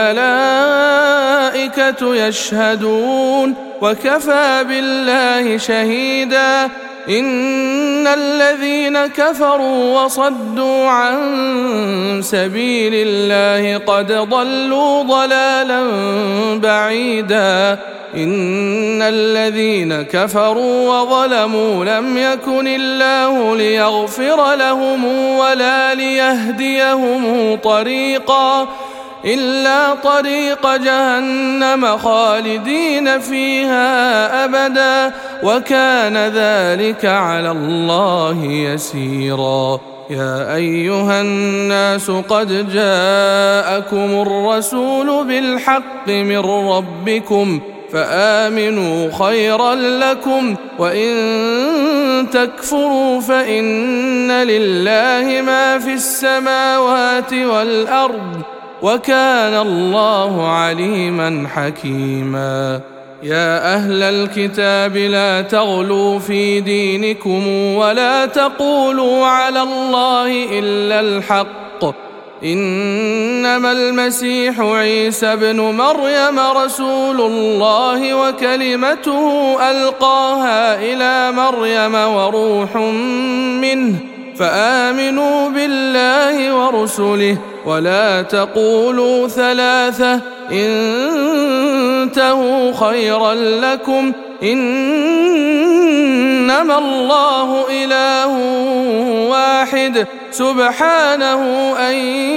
والملائكة يشهدون وكفى بالله شهيدا إن الذين كفروا وصدوا عن سبيل الله قد ضلوا ضلالا بعيدا إن الذين كفروا وظلموا لم يكن الله ليغفر لهم ولا ليهديهم طريقا إلا طريق جهنم خالدين فيها أبدا وكان ذلك على الله يسيرا يا أيها الناس قد جاءكم الرسول بالحق من ربكم فآمنوا خيرا لكم وإن تكفروا فإن لله ما في السماوات والأرض وكان الله عليما حكيما يا أهل الكتاب لا تغلوا في دينكم ولا تقولوا على الله إلا الحق إنما المسيح عيسى ابن مريم رسول الله وكلمته ألقاها إلى مريم وروح منه فآمنوا بالله ورسله ولا تقولوا ثلاثة انتهوا خيرا لكم إنما إنما الله إله واحد سبحانه أن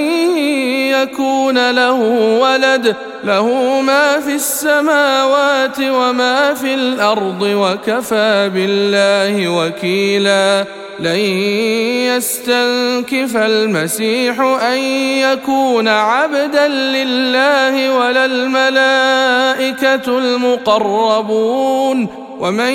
يكون له ولد له ما في السماوات وما في الأرض وكفى بالله وكيلا لن يستنكف المسيح أن يكون عبدا لله ولا الملائكة المقربون ومن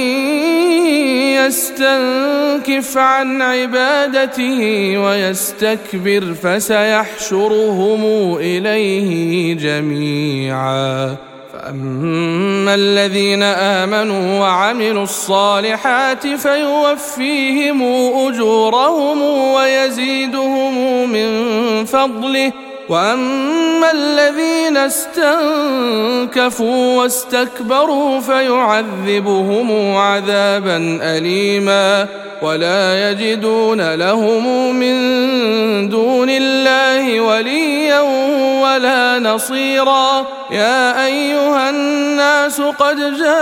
يستنكف عن عبادته ويستكبر فسيحشرهم إليه جميعا فأما الذين آمنوا وعملوا الصالحات فيوفيهم أجورهم ويزيدهم من فضله وأما الذين استنكفوا واستكبروا فيعذبهم عذابا أليما ولا يجدون لهم من دون الله وليا ولا نصيرا يا أيها الناس قد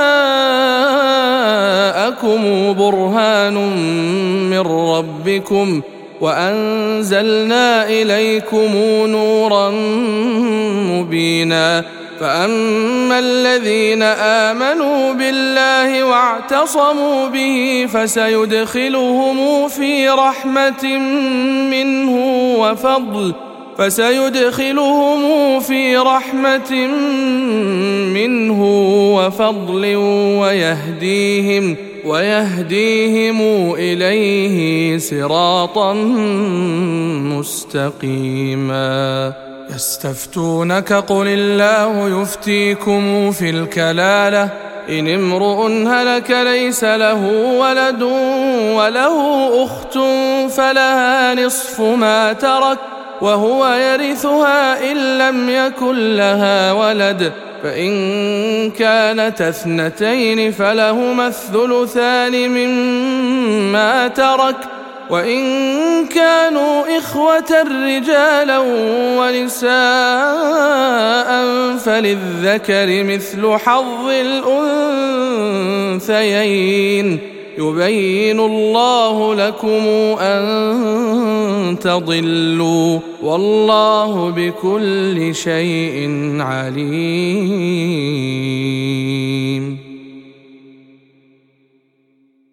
جاءكم برهان من ربكم وأنزلنا إليكم نورا مبينا فأما الذين آمنوا بالله واعتصموا به فسيدخلهم في رحمة منه وفضل فسيدخلهم في رحمة منه وفضل ويهديهم ويهديهم إليه صراطا مستقيما يستفتونك قل الله يفتيكم في الكلالة إن امرؤ هلك ليس له ولد وله أخت فلها نصف ما ترك وهو يرثها إن لم يكن لها ولد فإن كانت اثنتين فلهما الثلثان مما ترك وإن كانوا إخوة رجالا ونساء فللذكر مثل حظ الأنثيين يبين الله لكم أن تضلوا والله بكل شيء عليم.